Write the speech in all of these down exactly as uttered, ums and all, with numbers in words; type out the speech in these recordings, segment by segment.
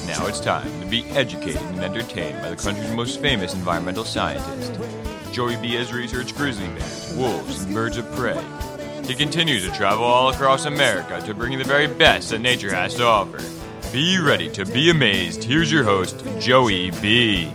Now it's time to be educated and entertained by the country's most famous environmental scientist. Joey B has researched grizzly bears, wolves, and birds of prey. He continues to travel all across America to bring you the very best that nature has to offer. Be ready to be amazed. Here's your host, Joey B.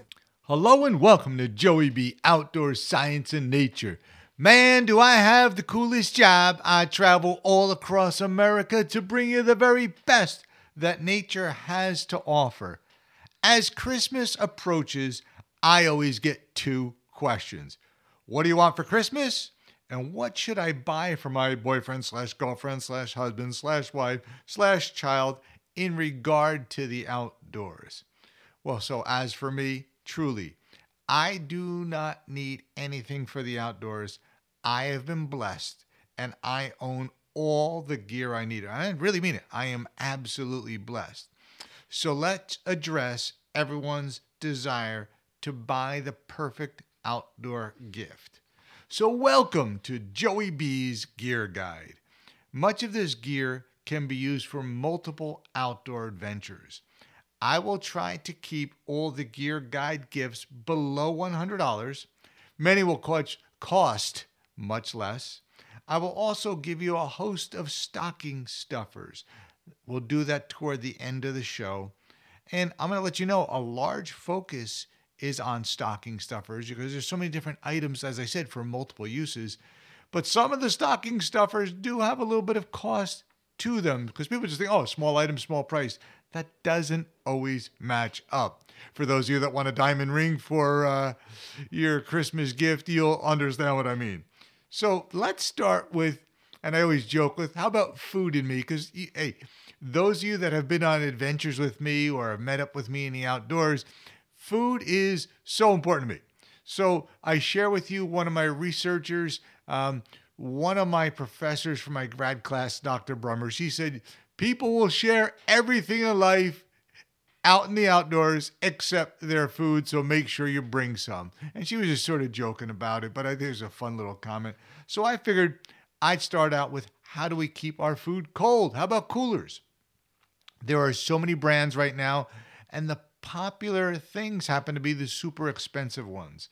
Hello and welcome to Joey B. Outdoor Science and Nature. Man, do I have the coolest job. I travel all across America to bring you the very best that nature has to offer. As Christmas approaches, I always get two questions. What do you want for Christmas? And what should I buy for my boyfriend slash girlfriend slash husband slash wife slash child in regard to the outdoors? Well, so as for me, truly, I do not need anything for the outdoors. I have been blessed and I own all the gear I need. I really mean it. I am absolutely blessed. So let's address everyone's desire to buy the perfect outdoor gift. So welcome to Joey B's Gear Guide. Much of this gear can be used for multiple outdoor adventures. I will try to keep all the gear guide gifts below one hundred dollars. Many will cost, cost much less. I will also give you a host of stocking stuffers. We'll do that toward the end of the show. And I'm going to let you know a large focus is on stocking stuffers because there's so many different items, as I said, for multiple uses. But some of the stocking stuffers do have a little bit of cost to them because people just think, oh, small item, small price. That doesn't always match up. For those of you that want a diamond ring for uh, your Christmas gift, you'll understand what I mean. So let's start with, and I always joke with, how about food in me? Because, hey, those of you that have been on adventures with me or have met up with me in the outdoors, food is so important to me. So I share with you one of my researchers, um, one of my professors from my grad class, Doctor Brummer. She said, people will share everything in life out in the outdoors except their food, so make sure you bring some. And she was just sort of joking about it, but I think it was a fun little comment. So I figured I'd start out with, how do we keep our food cold? How about coolers? There are so many brands right now, and the popular things happen to be the super expensive ones.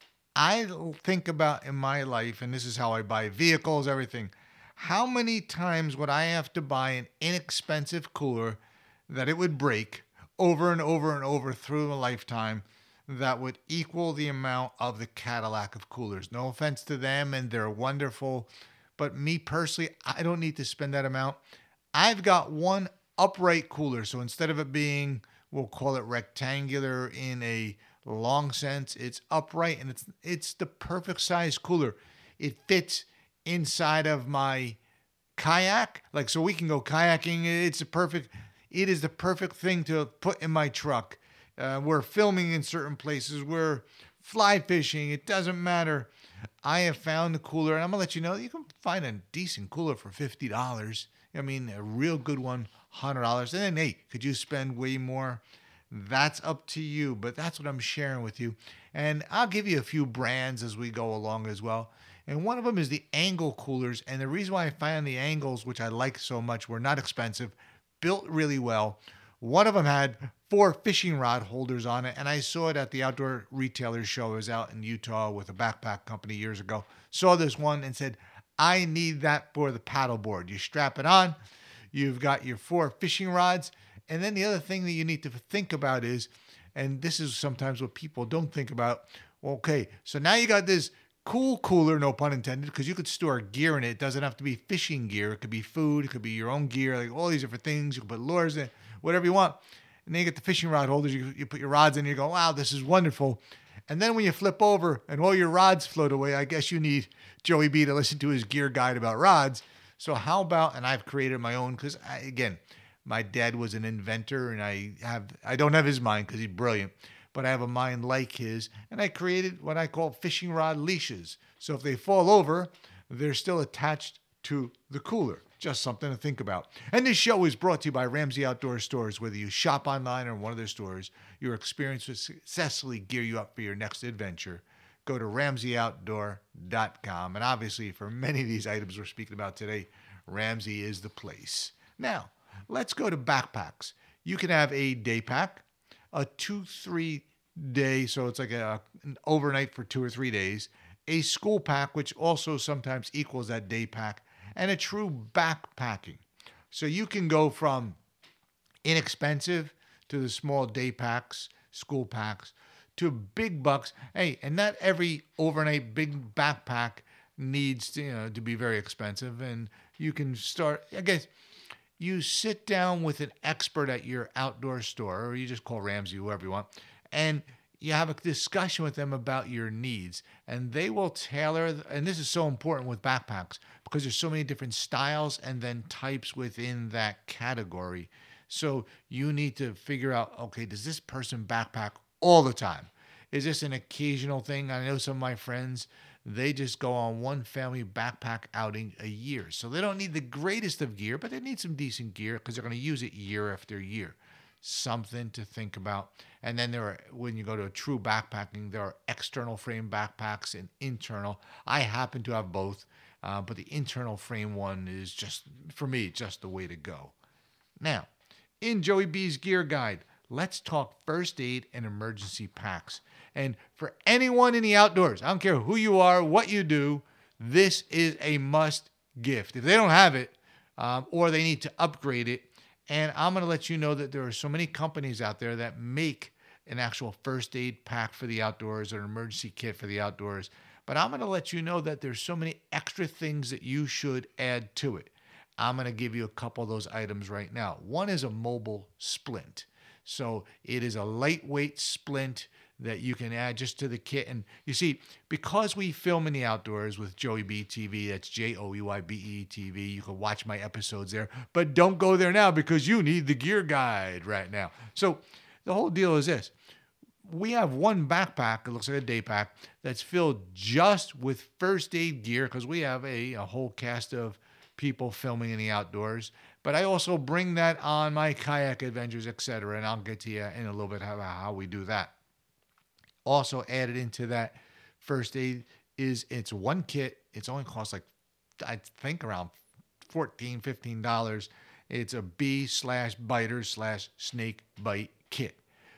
I think about in my life, and this is how I buy vehicles, everything, how many times would I have to buy an inexpensive cooler that it would break over and over and over through a lifetime that would equal the amount of the Cadillac of coolers? No offense to them, and they're wonderful, but me personally, I don't need to spend that amount. I've got one upright cooler, so instead of it being, we'll call it rectangular in a long sense, it's upright, and it's it's the perfect size cooler. It fits inside of my kayak, like so we can go kayaking. It's a perfect, it is the perfect thing to put in my truck. Uh, we're filming in certain places. We're fly fishing. It doesn't matter. I have found the cooler, and I'm gonna let you know you can find a decent cooler for fifty dollars. I mean, a real good one, one hundred dollars. And then, hey, could you spend way more? That's up to you, but that's what I'm sharing with you. And I'll give you a few brands as we go along as well. And one of them is the Angle coolers. And the reason why I find the Angles, which I like so much, were not expensive, built really well. One of them had four fishing rod holders on it. And I saw it at the Outdoor Retailer show. I was out in Utah with a backpack company years ago. Saw this one and said, I need that for the paddleboard. You strap it on. You've got your four fishing rods. And then the other thing that you need to think about is, and this is sometimes what people don't think about, okay, so now you got this cool cooler, no pun intended, because you could store gear in it. It doesn't have to be fishing gear. It could be food. It could be your own gear, like all these different things. You can put lures in, whatever you want. And then you get the fishing rod holders. You, you put your rods in, and you go, wow, this is wonderful. And then when you flip over and all your rods float away, I guess you need Joey B to listen to his gear guide about rods. So how about, and I've created my own, because again, my dad was an inventor, and I have I don't have his mind because he's brilliant, but I have a mind like his, and I created what I call fishing rod leashes. So if they fall over, they're still attached to the cooler. Just something to think about. And this show is brought to you by Ramsey Outdoor Stores. Whether you shop online or in one of their stores, your experience will successfully gear you up for your next adventure. Go to ramsey outdoor dot com. And obviously, for many of these items we're speaking about today, Ramsey is the place. Now, let's go to backpacks. You can have a day pack, a two, three day, so it's like a, an overnight for two or three days, a school pack, which also sometimes equals that day pack, and a true backpacking. So you can go from inexpensive to the small day packs, school packs, to big bucks. Hey, and not every overnight big backpack needs to, you know, to be very expensive. And you can start, I guess, you sit down with an expert at your outdoor store, or you just call Ramsey, whoever you want, and you have a discussion with them about your needs, and they will tailor, and this is so important with backpacks because there's so many different styles and then types within that category. So you need to figure out, okay, does this person backpack all the time? Is this an occasional thing? I know some of my friends, they just go on one family backpack outing a year. So they don't need the greatest of gear, but they need some decent gear because they're going to use it year after year. Something to think about. And then there are, when you go to a true backpacking, there are external frame backpacks and internal. I happen to have both, uh, but the internal frame one is just, for me, just the way to go. Now, in Joey B's Gear Guide, let's talk first aid and emergency packs. And for anyone in the outdoors, I don't care who you are, what you do, this is a must gift. If they don't have it, um, or they need to upgrade it, and I'm going to let you know that there are so many companies out there that make an actual first aid pack for the outdoors or an emergency kit for the outdoors. But I'm going to let you know that there's so many extra things that you should add to it. I'm going to give you a couple of those items right now. One is a mobile splint. So it is a lightweight splint that you can add just to the kit. And you see, because we film in the outdoors with Joey B T V, that's J O E Y B E T V, you can watch my episodes there, but don't go there now because you need the gear guide right now. So the whole deal is this. We have one backpack, it looks like a day pack, that's filled just with first aid gear because we have a, a whole cast of people filming in the outdoors. But I also bring that on my kayak adventures, et cetera, and I'll get to you in a little bit how, how we do that. Also added into that first aid is it's one kit. It's only costs like, I think around fourteen dollars, fifteen dollars. It's a bee slash biter slash snake bite kit.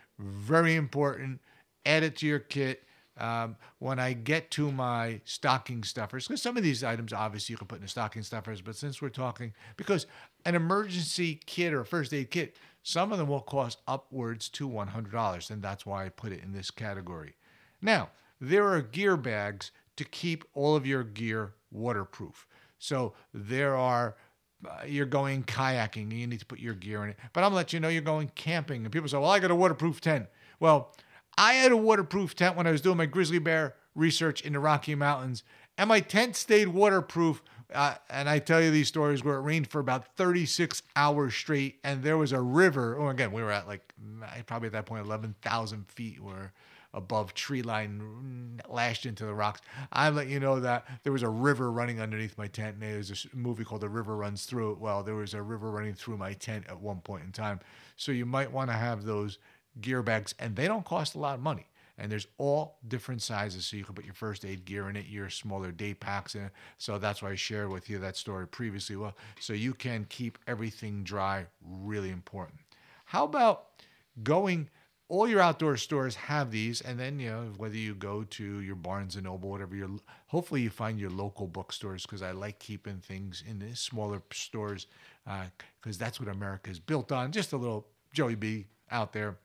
Very important. Add it to your kit. Um, when I get to my stocking stuffers, because some of these items obviously you can put in the stocking stuffers, but since we're talking, because an emergency kit or a first aid kit, some of them will cost upwards to one hundred dollars, and that's why I put it in this category. Now, there are gear bags to keep all of your gear waterproof. So there are, uh, you're going kayaking, and you need to put your gear in it. But I'm going to let you know you're going camping, and people say, well, I got a waterproof tent. Well, I had a waterproof tent when I was doing my grizzly bear research in the Rocky Mountains, and my tent stayed waterproof. Uh, and I tell you these stories where it rained for about thirty-six hours straight, and there was a river. Oh, again, we were at like probably at that point eleven thousand feet, were above tree line, lashed into the rocks. I let you know that there was a river running underneath my tent, and there's a movie called The River Runs Through It. Well, there was a river running through my tent at one point in time. So you might want to have those gear bags, and they don't cost a lot of money. And there's all different sizes, so you can put your first aid gear in it, your smaller day packs in it. So that's why I shared with you that story previously. Well, so you can keep everything dry, really important. How about going, all your outdoor stores have these, and then, you know, whether you go to your Barnes and Noble, whatever, your, hopefully you find your local bookstores, because I like keeping things in the smaller stores, because uh, that's what America is built on. Just a little Joey B out there.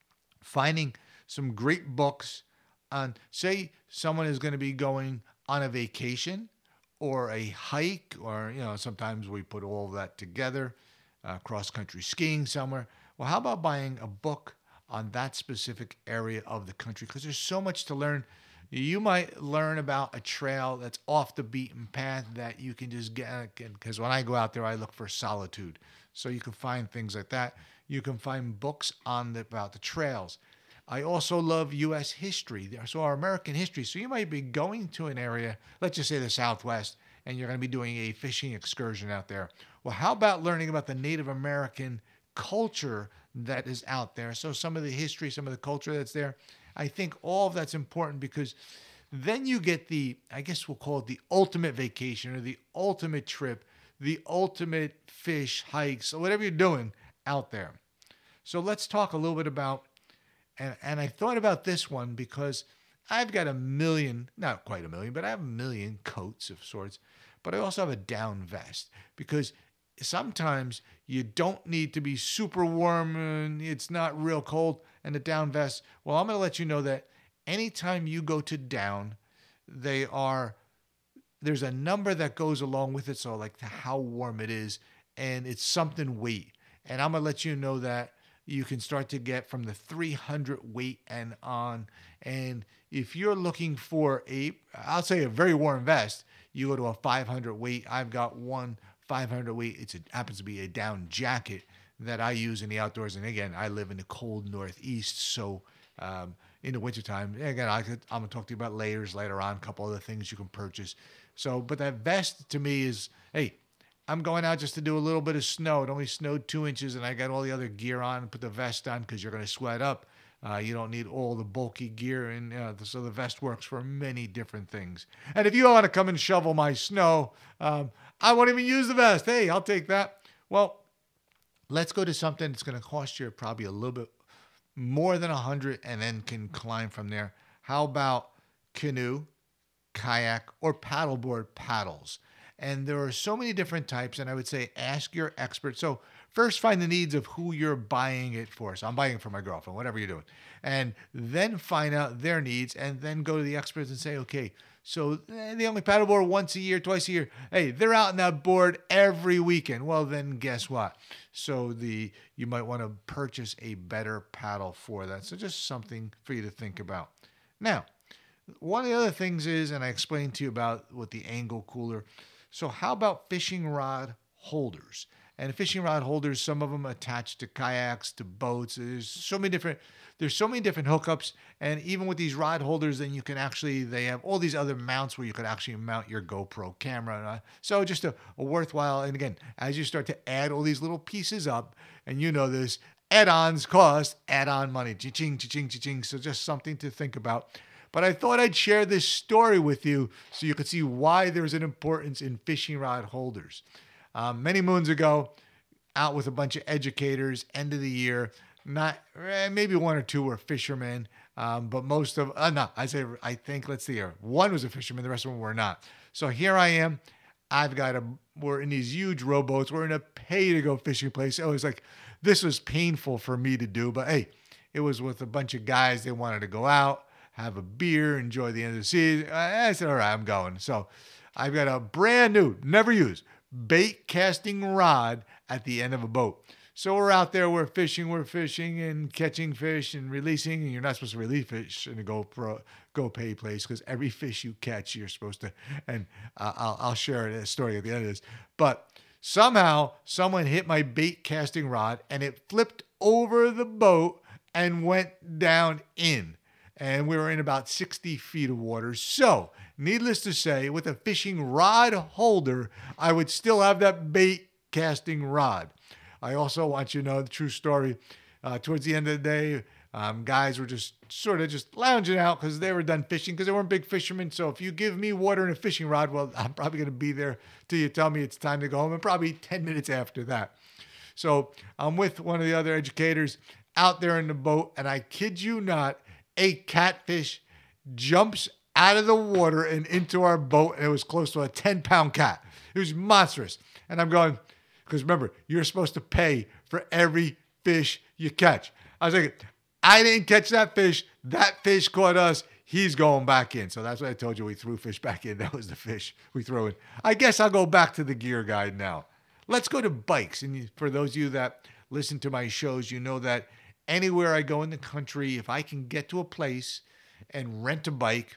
Finding some great books on, say someone is going to be going on a vacation or a hike, or, you know, sometimes we put all of that together, uh, cross-country skiing somewhere. Well, how about buying a book on that specific area of the country? Because there's so much to learn. You might learn about a trail that's off the beaten path that you can just get, because when I go out there, I look for solitude. So you can find things like that. You can find books on the, about the trails. I also love U S history, so our American history. So you might be going to an area, let's just say the Southwest, and you're going to be doing a fishing excursion out there. Well, how about learning about the Native American culture that is out there? So some of the history, some of the culture that's there. I think all of that's important, because then you get the, I guess we'll call it the ultimate vacation, or the ultimate trip, the ultimate fish, hikes, or whatever you're doing out there. So let's talk a little bit about, and, and I thought about this one because I've got a million, not quite a million, but I have a million coats of sorts, but I also have a down vest because sometimes you don't need to be super warm and it's not real cold. And the down vest, well, I'm going to let you know that anytime you go to down, they are, there's a number that goes along with it. So like how warm it is, and it's something weight. And I'm going to let you know that you can start to get from the three hundred weight and on. And if you're looking for a, I'll say a very warm vest, you go to a five hundred weight. I've got one five hundred weight. It's a, happens to be a down jacket that I use in the outdoors. And again, I live in the cold Northeast. So um, in the wintertime, again, I could, I'm going to talk to you about layers later on, a couple other things you can purchase. So, but that vest to me is, hey, I'm going out just to do a little bit of snow. It only snowed two inches and I got all the other gear on and put the vest on because you're going to sweat up. Uh, you don't need all the bulky gear. And uh, so the vest works for many different things. And if you want to come and shovel my snow, um, I won't even use the vest. Hey, I'll take that. Well, let's go to something that's going to cost you probably a little bit more than a hundred and then can climb from there. How about canoe, kayak, or paddleboard paddles? And there are so many different types, and I would say ask your expert. So first find the needs of who you're buying it for. So I'm buying it for my girlfriend, whatever you're doing. And then find out their needs, and then go to the experts and say, okay, so they only paddleboard once a year, twice a year. Hey, they're out on that board every weekend. Well, then guess what? So the you might want to purchase a better paddle for that. So just something for you to think about. Now, one of the other things is, and I explained to you about with the angle cooler. So how about fishing rod holders? And fishing rod holders, some of them attached to kayaks, to boats. There's so many different, there's so many different hookups. And even with these rod holders, then you can actually, they have all these other mounts where you could actually mount your GoPro camera. So just a, a worthwhile, and again, as you start to add all these little pieces up, and you know this, add-ons cost add-on money. Cha-ching, cha-ching, cha-ching. So just something to think about. But I thought I'd share this story with you so you could see why there's an importance in fishing rod holders. Um, many moons ago, out with a bunch of educators, end of the year, not eh, maybe one or two were fishermen, um, but most of, uh, no, I say, I think, let's see here. One was a fisherman, the rest of them were not. So here I am. I've got a, we're in these huge rowboats. We're in a pay-to-go fishing place. It was like, this was painful for me to do, but hey, it was with a bunch of guys. They wanted to go out, have a beer, enjoy the end of the season. I said, all right, I'm going. So I've got a brand new, never used, bait casting rod at the end of a boat. So we're out there, we're fishing, we're fishing and catching fish and releasing. And you're not supposed to release fish in a GoPro, GoPay place because every fish you catch, you're supposed to. And uh, I'll, I'll share a story at the end of this. But somehow someone hit my bait casting rod and it flipped over the boat and went down in. And we were in about sixty feet of water. So, needless to say, with a fishing rod holder, I would still have that bait casting rod. I also want you to know the true story. Uh, towards the end of the day, um, guys were just sort of just lounging out because they were done fishing because they weren't big fishermen. So if you give me water and a fishing rod, well, I'm probably going to be there till you tell me it's time to go home, and probably ten minutes after that. So I'm with one of the other educators out there in the boat, and I kid you not, a catfish jumps out of the water and into our boat, and it was close to a ten-pound cat. It was monstrous. And I'm going, because remember, you're supposed to pay for every fish you catch. I was thinking, I didn't catch that fish. That fish caught us. He's going back in. So that's what I told you. We threw fish back in. That was the fish we threw in. I guess I'll go back to the gear guide now. Let's go to bikes. And for those of you that listen to my shows, you know that anywhere I go in the country, if I can get to a place and rent a bike,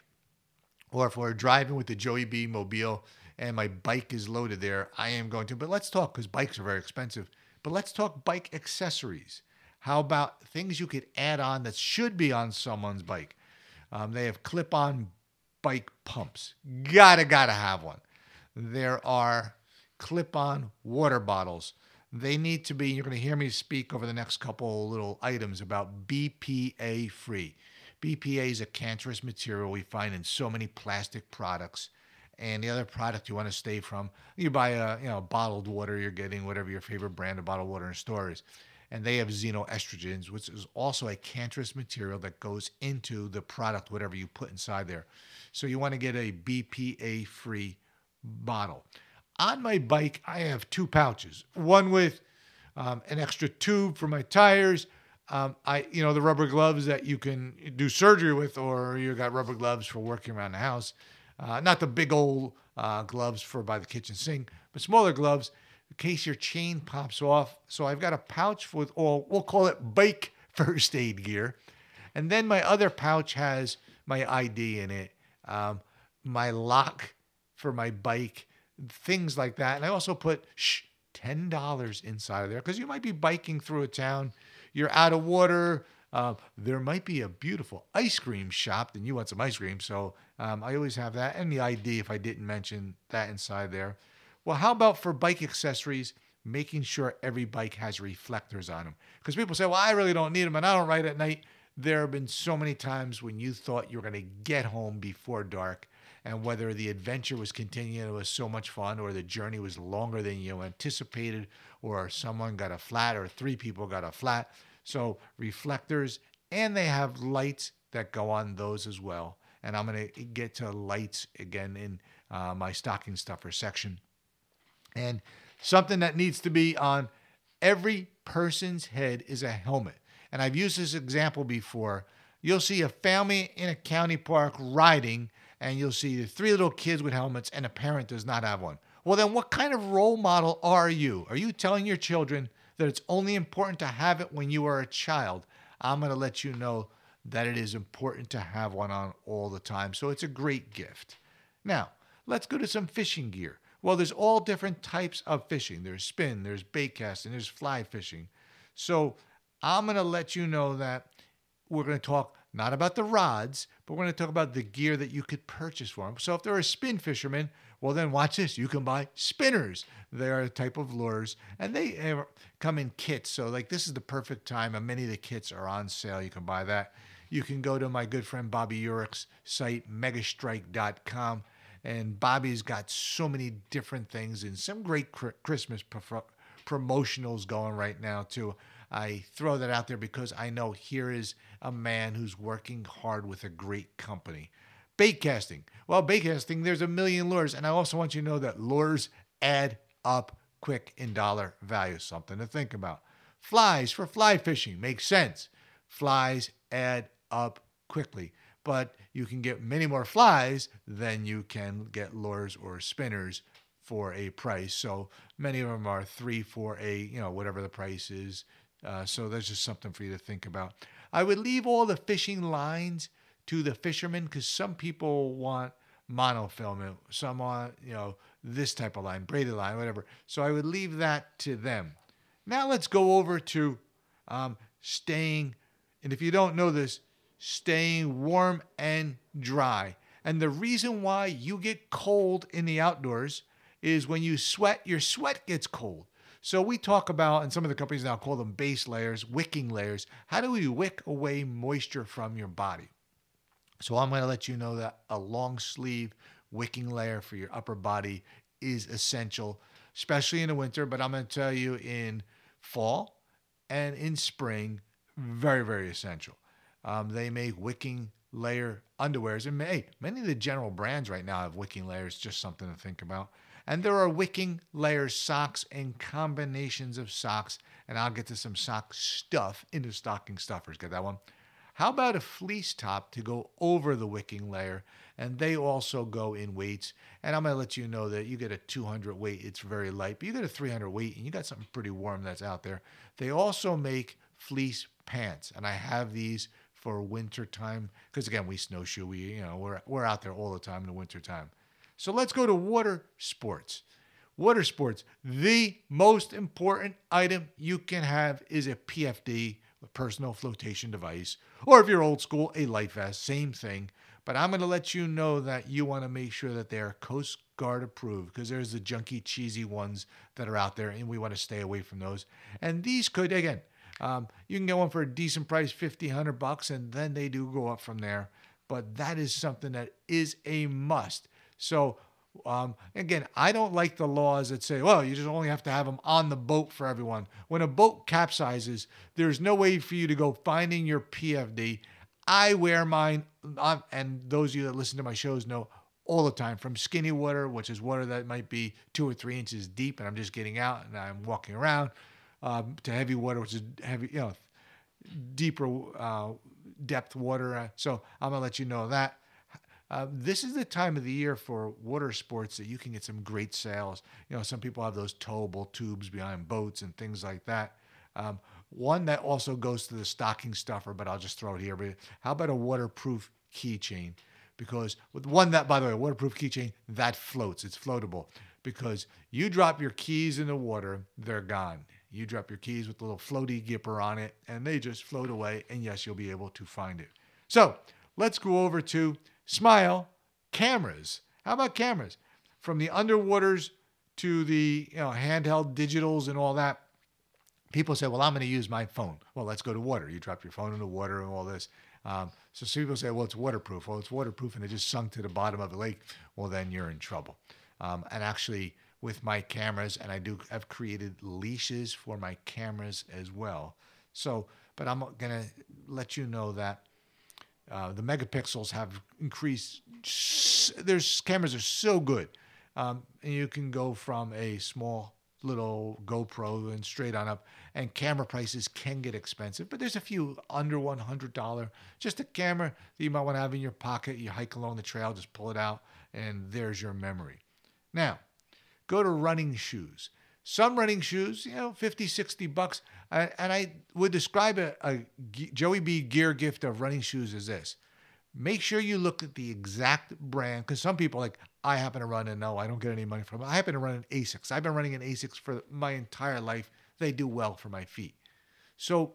or if we're driving with the Joey B Mobile and my bike is loaded there, I am going to. But let's talk, because bikes are very expensive. But let's talk bike accessories. How about things you could add on that should be on someone's bike? Um, they have clip-on bike pumps. Gotta, gotta have one. There are clip-on water bottles. They need to be, you're going to hear me speak over the next couple little items about B P A free. B P A is a cancerous material we find in so many plastic products. And the other product you want to stay from, you buy a you know bottled water, you're getting whatever your favorite brand of bottled water in store is. and they have xenoestrogens, which is also a cancerous material that goes into the product, whatever you put inside there. So you want to get a B P A-free bottle. On my bike, I have two pouches, one with um, an extra tube for my tires. Um, I, you know, the rubber gloves that you can do surgery with, or you got rubber gloves for working around the house. Uh, not the big old uh, gloves for by the kitchen sink, but smaller gloves in case your chain pops off. So I've got a pouch with all, we'll call it bike first aid gear. And then my other pouch has my I D in it, um, my lock for my bike, things like that. And I also put shh, ten dollars inside of there because you might be biking through a town. You're out of water. Uh, there might be a beautiful ice cream shop and you want some ice cream. So um, I always have that. And the I D if I didn't mention that inside there. Well, how about for bike accessories, making sure every bike has reflectors on them? Because people say, well, I really don't need them and I don't ride at night. There have been so many times when you thought you were going to get home before dark, and whether the adventure was continuing, it was so much fun, or the journey was longer than you anticipated, or someone got a flat, or three people got a flat. So reflectors, and they have lights that go on those as well. And I'm going to get to lights again in uh, my stocking stuffer section. And something that needs to be on every person's head is a helmet. And I've used this example before. You'll see a family in a county park riding, and you'll see the three little kids with helmets, and a parent does not have one. Well, then what kind of role model are you? Are you telling your children that it's only important to have it when you are a child? I'm going to let you know that it is important to have one on all the time. So it's a great gift. Now, let's go to some fishing gear. Well, there's all different types of fishing. There's spin, there's bait casting, there's fly fishing. So I'm going to let you know that we're going to talk not about the rods, but we're going to talk about the gear that you could purchase for them. So if they're a spin fisherman, well, then watch this. You can buy spinners. They are a type of lures, and they come in kits. So like this is the perfect time, and many of the kits are on sale. You can buy that. You can go to my good friend Bobby Urich's site, megastrike dot com, and Bobby's got so many different things and some great cr- Christmas pro- promotionals going right now too. I throw that out there because I know here is a man who's working hard with a great company. Bait casting. Well, bait casting, there's a million lures. And I also want you to know that lures add up quick in dollar value. Something to think about. Flies for fly fishing. Makes sense. Flies add up quickly. But you can get many more flies than you can get lures or spinners for a price. So many of them are three, four, eight, you know, whatever the price is. Uh, so there's just something for you to think about. I would leave all the fishing lines to the fishermen because some people want monofilament, some want, you know, this type of line, braided line, whatever. So I would leave that to them. Now let's go over to um, staying, and if you don't know this, staying warm and dry. And the reason why you get cold in the outdoors is when you sweat, your sweat gets cold. So we talk about, and some of the companies now call them base layers, wicking layers. How do we wick away moisture from your body? So I'm going to let you know that a long sleeve wicking layer for your upper body is essential, especially in the winter. But I'm going to tell you in fall and in spring, very, very essential. Um, they make wicking layer underwears. And hey, many of the general brands right now have wicking layers, just something to think about. And there are wicking layer socks and combinations of socks. And I'll get to some sock stuff in the stocking stuffers. Get that one? How about a fleece top to go over the wicking layer? And they also go in weights. And I'm going to let you know that you get a two hundred weight. It's very light. But you get a three hundred weight and you got something pretty warm that's out there. They also make fleece pants. And I have these for winter time. Because again, we snowshoe. We, you know, we're, we're out there all the time in the winter time. So let's go to water sports. Water sports, the most important item you can have is a P F D, a personal flotation device, or if you're old school, a life vest, same thing. But I'm going to let you know that you want to make sure that they're Coast Guard approved because there's the junky, cheesy ones that are out there, and we want to stay away from those. And these could, again, um, you can get one for a decent price, fifty, one hundred bucks, and then they do go up from there. But that is something that is a must. So Um, again, I don't like the laws that say, well, you just only have to have them on the boat for everyone. When a boat capsizes, there's no way for you to go finding your P F D. I wear mine, um, and those of you that listen to my shows know all the time, from skinny water, which is water that might be two or three inches deep, and I'm just getting out and I'm walking around, um, to heavy water, which is heavy, you know, deeper uh, depth water. So I'm gonna let you know that. Uh, this is the time of the year for water sports that you can get some great sales. You know, some people have those towable tubes behind boats and things like that. Um, one that also goes to the stocking stuffer, but I'll just throw it here. But how about a waterproof keychain? Because with one that, by the way, a waterproof keychain, that floats. It's floatable. Because you drop your keys in the water, they're gone. You drop your keys with a little floaty gipper on it, and they just float away. And yes, you'll be able to find it. So let's go over to Smile cameras. How about cameras? From the underwaters to the, you know, handheld digitals and all that. People say, well, I'm going to use my phone. Well, let's go to water. You drop your phone in the water and all this. Um, so some people say, well, it's waterproof. Well, it's waterproof and it just sunk to the bottom of the lake. Well, then you're in trouble. Um, and actually, with my cameras, and I do, I've created leashes for my cameras as well. So, but I'm going to let you know that Uh, the megapixels have increased. Their cameras are so good. Um, and you can go from a small little GoPro and straight on up. And camera prices can get expensive, but there's a few under one hundred dollars. Just a camera that you might want to have in your pocket. You hike along the trail, just pull it out, and there's your memory. Now, go to running shoes. Some running shoes, you know, fifty, sixty bucks. Uh, and I would describe a, a Joey B gear gift of running shoes as this. Make sure you look at the exact brand, because some people like, I happen to run, and no, I don't get any money from it. I happen to run an Asics. I've been running an Asics for my entire life. They do well for my feet. So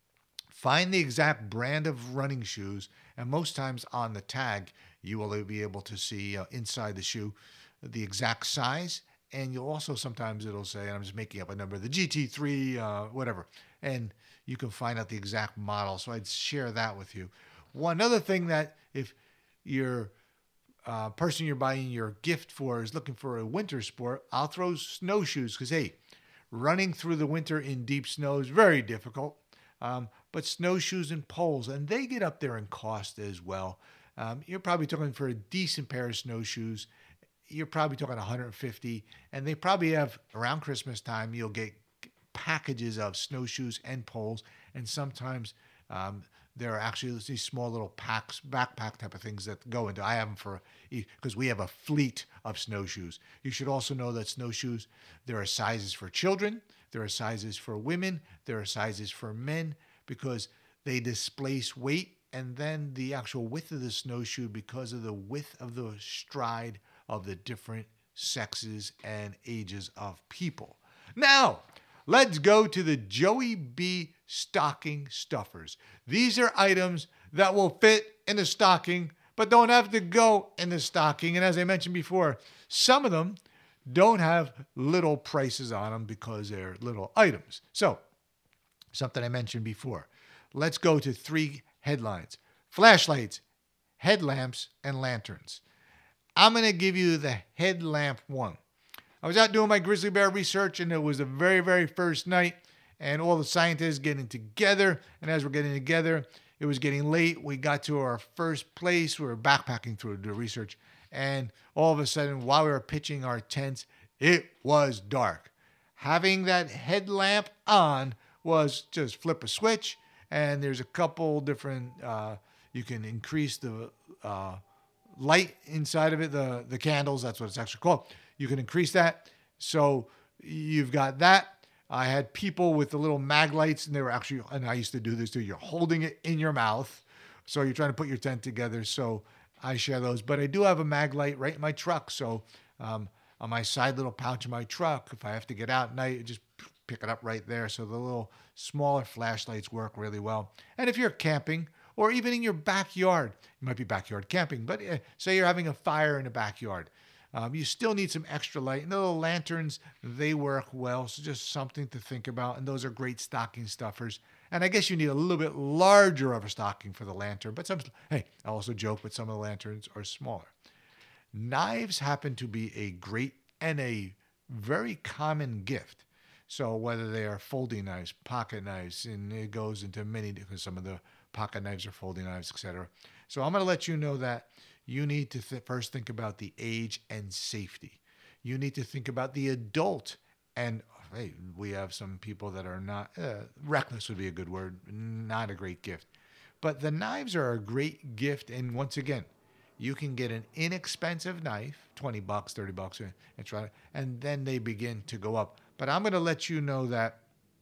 find the exact brand of running shoes, and most times on the tag, you will be able to see uh, inside the shoe the exact size. And you'll also, sometimes it'll say, and I'm just making up a number, the G T three, uh, whatever. And you can find out the exact model. So I'd share that with you. One other thing that if your uh, person you're buying your gift for is looking for a winter sport, I'll throw snowshoes. Because, hey, running through the winter in deep snow is very difficult. Um, but snowshoes and poles, and they get up there in cost as well. Um, you're probably talking for a decent pair of snowshoes. You're probably talking one hundred fifty, and they probably have, around Christmas time, you'll get packages of snowshoes and poles, and sometimes um, there are actually these small little packs, backpack type of things that go into. I have them for, because we have a fleet of snowshoes. You should also know that snowshoes, there are sizes for children, there are sizes for women, there are sizes for men, because they displace weight, and then the actual width of the snowshoe, because of the width of the stride of the different sexes and ages of people. Now, let's go to the Joey B stocking stuffers. These are items that will fit in the stocking, but don't have to go in the stocking. And as I mentioned before, some of them don't have little prices on them because they're little items. So, something I mentioned before. Let's go to three headlines: flashlights, headlamps, and lanterns. I'm going to give you the headlamp one. I was out doing my grizzly bear research, and it was the very, very first night, and all the scientists getting together. And as we're getting together, it was getting late. We got to our first place. We were backpacking through the research, and all of a sudden, while we were pitching our tents, it was dark. Having that headlamp on was just flip a switch, and there's a couple different, uh, you can increase the uh, light inside of it, the, the candles, that's what it's actually called. You can increase that. So you've got that. I had people with the little mag lights, and they were actually, and I used to do this too, you're holding it in your mouth. So you're trying to put your tent together. So I share those. But I do have a mag light right in my truck. So um, on my side little pouch in my truck, if I have to get out at night, just pick it up right there. So the little smaller flashlights work really well. And if you're camping, or even in your backyard, it might be backyard camping, but uh, say you're having a fire in the backyard, um, you still need some extra light. And the little lanterns, they work well, so just something to think about. And those are great stocking stuffers. And I guess you need a little bit larger of a stocking for the lantern, but some, hey, I also joke, but some of the lanterns are smaller. Knives happen to be a great and a very common gift. So whether they are folding knives, pocket knives, and it goes into many, because some of the pocket knives are folding knives, et cetera. So I'm going to let you know that you need to th- first think about the age and safety. You need to think about the adult. And hey, we have some people that are not, uh, reckless would be a good word, not a great gift. But the knives are a great gift. And once again, you can get an inexpensive knife, twenty bucks, thirty bucks, and try, and then they begin to go up. But I'm going to let you know that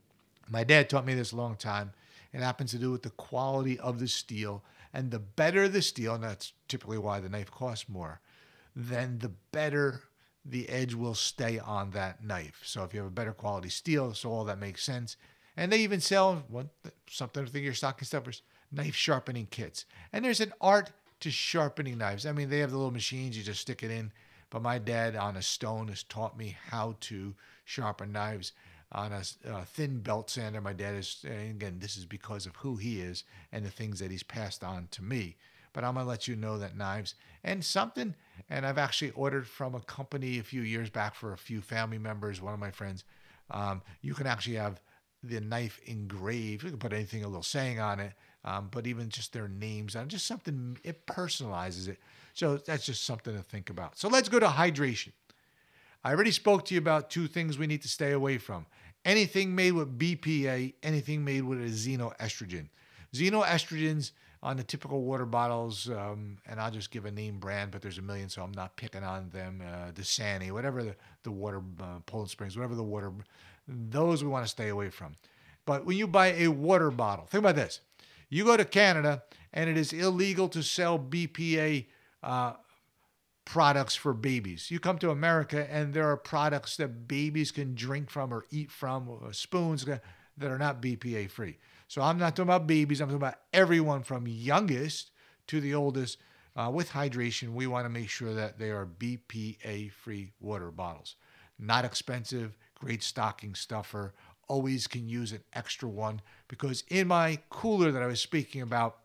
my dad taught me this a long time. It happens to do with the quality of the steel. And the better the steel, and that's typically why the knife costs more, then the better the edge will stay on that knife. So if you have a better quality steel, so all that makes sense. And they even sell one, something to think of your stocking stuffers, knife sharpening kits. And there's an art to sharpening knives. I mean, they have the little machines, you just stick it in. But my dad on a stone has taught me how to sharpen knives on a, a thin belt sander. My dad is, and again, this is because of who he is and the things that he's passed on to me. But I'm going to let you know that knives and something, and I've actually ordered from a company a few years back for a few family members, one of my friends, um, you can actually have the knife engraved. You can put anything, a little saying on it, um, but even just their names on it, just something, it personalizes it. So that's just something to think about. So let's go to hydration. I already spoke to you about two things we need to stay away from. Anything made with B P A, anything made with a xenoestrogen. Xenoestrogens on the typical water bottles, um, and I'll just give a name brand, but there's a million, so I'm not picking on them. Uh, Dasani, whatever the, the water, uh, Poland Springs, whatever the water, those we want to stay away from. But when you buy a water bottle, think about this. You go to Canada, and it is illegal to sell B P A uh, products for babies. You come to America, and there are products that babies can drink from or eat from, or spoons that are not B P A free. So I'm not talking about babies. I'm talking about everyone from youngest to the oldest. Uh, with hydration, we want to make sure that they are B P A-free water bottles. Not expensive, great stocking stuffer. Always can use an extra one, because in my cooler that I was speaking about,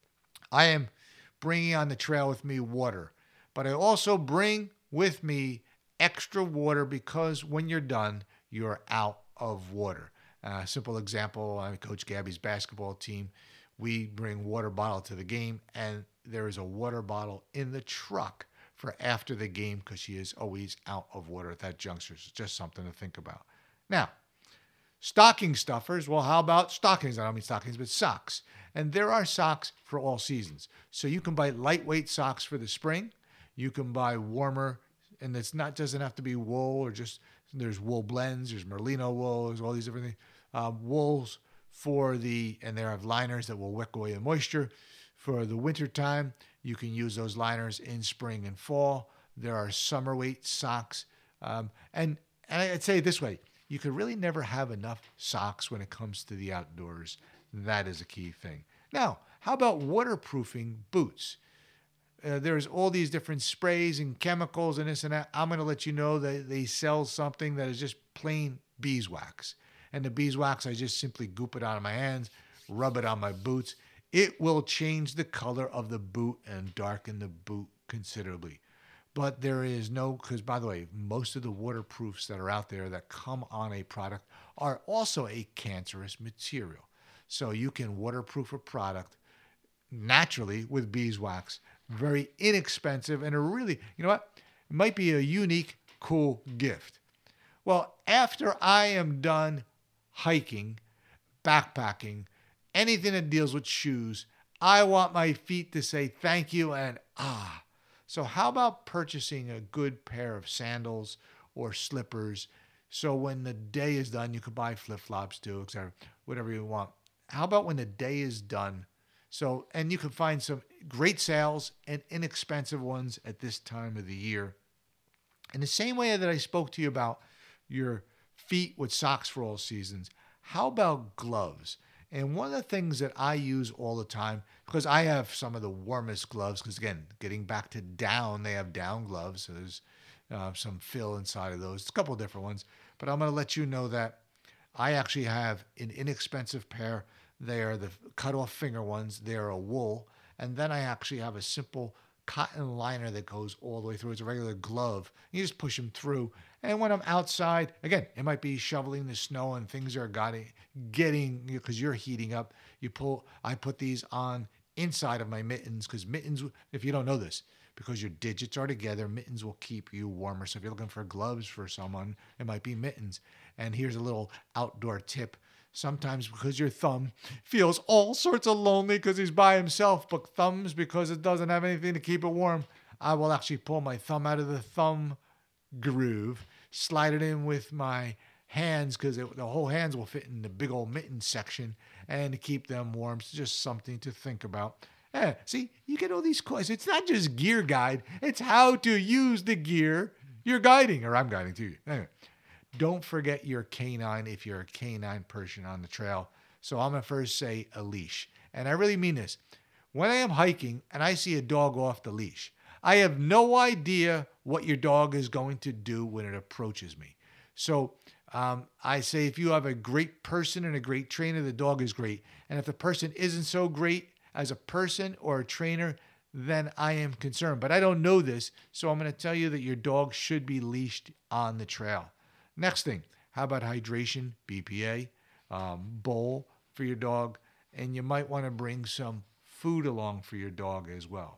I am bringing on the trail with me water. But I also bring with me extra water, because when you're done, you're out of water. Uh, simple example, I coach Gabby's basketball team. We bring water bottle to the game, and there is a water bottle in the truck for after the game, because she is always out of water at that juncture. It's just something to think about. Now, stocking stuffers. Well, how about stockings? I don't mean stockings, but socks. And there are socks for all seasons. So you can buy lightweight socks for the spring. You can buy warmer, and it's not doesn't have to be wool, or just there's wool blends, there's merino wool, there's all these different things. Uh, wools for the, and there have liners that will wick away the moisture. For the winter time, you can use those liners in spring and fall. There are summer weight socks. Um, and, and I'd say it this way, you could really never have enough socks when it comes to the outdoors. That is a key thing. Now, how about waterproofing boots? Uh, there's all these different sprays and chemicals and this and that. I'm going to let you know that they sell something that is just plain beeswax. And the beeswax, I just simply goop it out of my hands, rub it on my boots. It will change the color of the boot and darken the boot considerably. But there is no, because by the way, most of the waterproofs that are out there that come on a product are also a cancerous material. So you can waterproof a product naturally with beeswax. Very inexpensive, and a really, you know what? It might be a unique, cool gift. Well, after I am done hiking, backpacking, anything that deals with shoes, I want my feet to say thank you and ah. So how about purchasing a good pair of sandals or slippers, so when the day is done, you can buy flip-flops too, et cetera, whatever you want. How about when the day is done? So, and you can find some great sales and inexpensive ones at this time of the year. In the same way that I spoke to you about your feet with socks for all seasons, how about gloves? And one of the things that I use all the time, because I have some of the warmest gloves, because again, getting back to down, they have down gloves. So there's uh, some fill inside of those. It's a couple of different ones. But I'm going to let you know that I actually have an inexpensive pair. They are the cut-off finger ones. They're a wool. And then I actually have a simple cotton liner that goes all the way through. It's a regular glove. You just push them through. And when I'm outside, again, it might be shoveling the snow and things are getting, getting because you're heating up. You pull, I put these on inside of my mittens because mittens, if you don't know this, because your digits are together, mittens will keep you warmer. So if you're looking for gloves for someone, it might be mittens. And here's a little outdoor tip. Sometimes because your thumb feels all sorts of lonely because he's by himself, but thumbs, because it doesn't have anything to keep it warm, I will actually pull my thumb out of the thumb groove, slide it in with my hands because the whole hands will fit in the big old mitten section and to keep them warm. It's just something to think about. Yeah, see, you get all these questions. It's not just gear guide. It's how to use the gear you're guiding, or I'm guiding to you. Anyway. Don't forget your canine if you're a canine person on the trail. So I'm going to first say a leash. And I really mean this. When I am hiking and I see a dog off the leash, I have no idea what your dog is going to do when it approaches me. So um, I say if you have a great person and a great trainer, the dog is great. And if the person isn't so great as a person or a trainer, then I am concerned. But I don't know this, so I'm going to tell you that your dog should be leashed on the trail. Next thing, how about hydration, B P A, um, bowl for your dog, and you might want to bring some food along for your dog as well.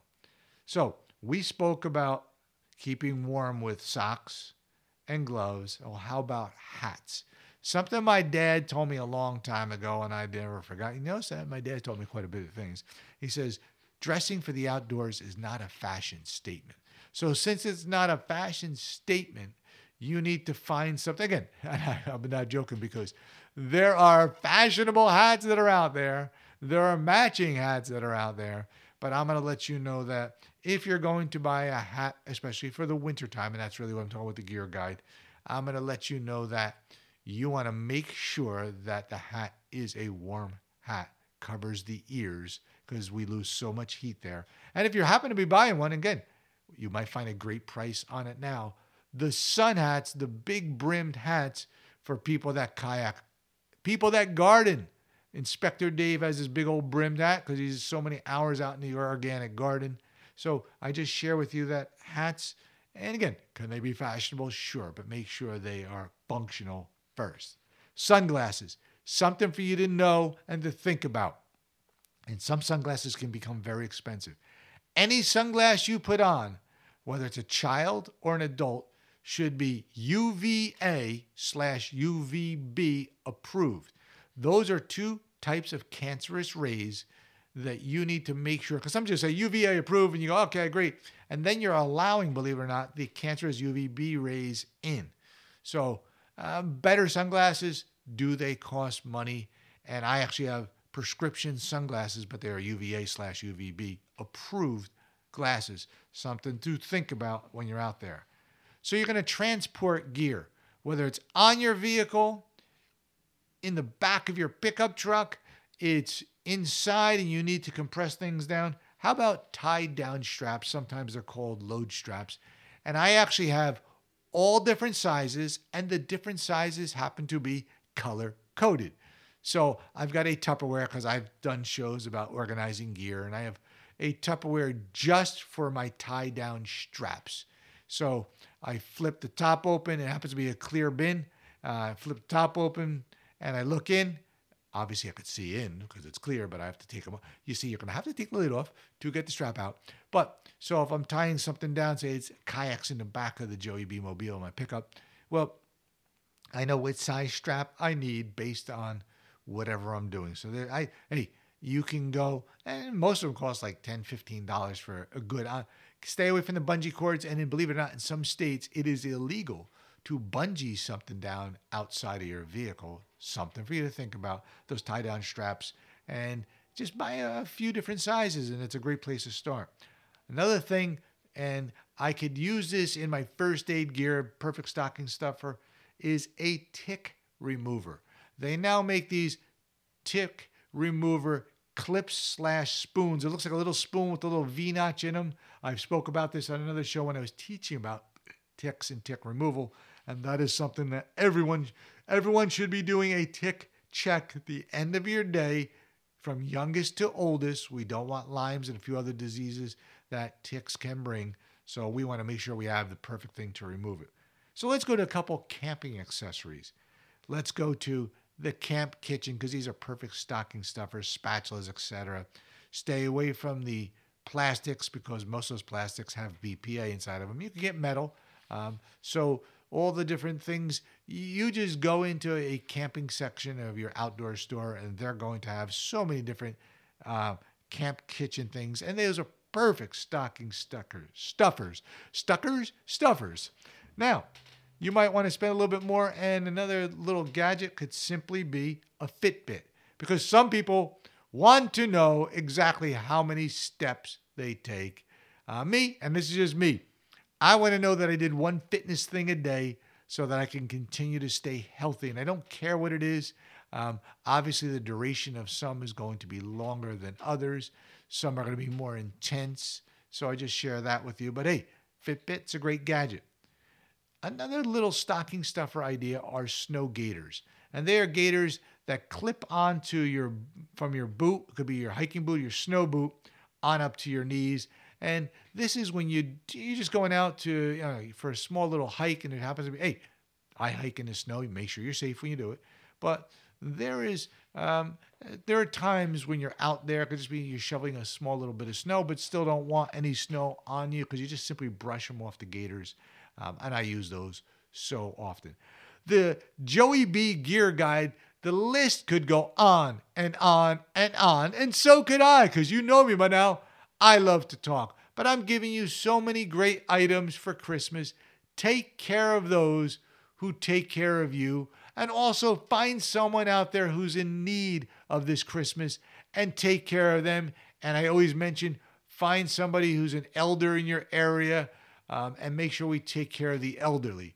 So we spoke about keeping warm with socks and gloves. Oh, how about hats? Something my dad told me a long time ago, and I never forgot. You notice that? My dad told me quite a bit of things. He says, dressing for the outdoors is not a fashion statement. So since it's not a fashion statement, you need to find something. Again, I'm not joking because there are fashionable hats that are out there. There are matching hats that are out there. But I'm going to let you know that if you're going to buy a hat, especially for the wintertime, and that's really what I'm talking about with the gear guide, I'm going to let you know that you want to make sure that the hat is a warm hat, covers the ears, because we lose so much heat there. And if you happen to be buying one, again, you might find a great price on it now. The sun hats, the big brimmed hats for people that kayak, people that garden. Inspector Dave has this big old brimmed hat because he's so many hours out in the organic garden. So I just share with you that hats, and again, can they be fashionable? Sure, but make sure they are functional first. Sunglasses, something for you to know and to think about. And some sunglasses can become very expensive. Any sunglass you put on, whether it's a child or an adult, should be U V A slash U V B approved. Those are two types of cancerous rays that you need to make sure, because some just say U V A approved and you go, okay, great. And then you're allowing, believe it or not, the cancerous U V B rays in. So um, better sunglasses, do they cost money? And I actually have prescription sunglasses, but they are U V A slash U V B approved glasses. Something to think about when you're out there. So you're going to transport gear, whether it's on your vehicle, in the back of your pickup truck, it's inside and you need to compress things down. How about tied down straps? Sometimes they're called load straps. And I actually have all different sizes, and the different sizes happen to be color coded. So I've got a Tupperware because I've done shows about organizing gear, and I have a Tupperware just for my tie down straps. So I flip the top open. It happens to be a clear bin. Uh, I flip the top open and I look in. Obviously, I could see in because it's clear, but I have to take them off. You see, you're going to have to take the lid off to get the strap out. But so if I'm tying something down, say it's kayaks in the back of the Joey B Mobile, my pickup, well, I know what size strap I need based on whatever I'm doing. So there, I hey, you can go, and most of them cost like ten dollars, fifteen dollars for a good, uh, stay away from the bungee cords. And then believe it or not, in some states, it is illegal to bungee something down outside of your vehicle. Something for you to think about, those tie-down straps. And just buy a few different sizes, and it's a great place to start. Another thing, and I could use this in my first aid gear, perfect stocking stuffer, is a tick remover. They now make these tick remover clips slash spoons. It looks like a little spoon with a little V-notch in them. I spoke about this on another show when I was teaching about ticks and tick removal. And that is something that everyone everyone should be doing, a tick check at the end of your day from youngest to oldest. We don't want Lyme's and a few other diseases that ticks can bring. So we want to make sure we have the perfect thing to remove it. So let's go to a couple camping accessories. Let's go to the camp kitchen because these are perfect stocking stuffers, spatulas, et cetera. Stay away from the plastics because most of those plastics have B P A inside of them. You can get metal. Um, so all the different things, you just go into a camping section of your outdoor store and they're going to have so many different uh, camp kitchen things. And those are perfect stocking stuckers, stuffers, stuckers, stuffers. Now, you might want to spend a little bit more, and another little gadget could simply be a Fitbit, because some people want to know exactly how many steps they take. Uh, me, and this is just me, I want to know that I did one fitness thing a day so that I can continue to stay healthy, and I don't care what it is. Um, obviously, the duration of some is going to be longer than others. Some are going to be more intense, so I just share that with you. But hey, Fitbit's a great gadget. Another little stocking stuffer idea are snow gaiters. And they are gaiters that clip onto your, from your boot, it could be your hiking boot, your snow boot, on up to your knees. And this is when you, you're just going out to, you know, for a small little hike, and it happens to be, hey, I hike in the snow. You make sure you're safe when you do it. But there is, um, there are times when you're out there, it could just be you're shoveling a small little bit of snow, but still don't want any snow on you because you just simply brush them off the gaiters. Um, and I use those so often. The Joey B Gear Guide, the list could go on and on and on. And so could I, because you know me by now. I love to talk. But I'm giving you so many great items for Christmas. Take care of those who take care of you. And also find someone out there who's in need of this Christmas and take care of them. And I always mention, find somebody who's an elder in your area. Um, and make sure we take care of the elderly.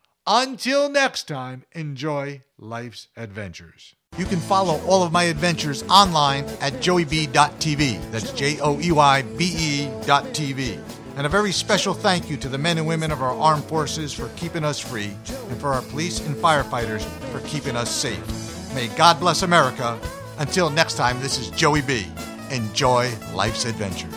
Until next time, enjoy life's adventures. You can follow all of my adventures online at joey b dot t v. That's J O E Y B E dot T V. And a very special thank you to the men and women of our armed forces for keeping us free, and for our police and firefighters for keeping us safe. May God bless America. Until next time, this is Joey B. Enjoy life's adventures.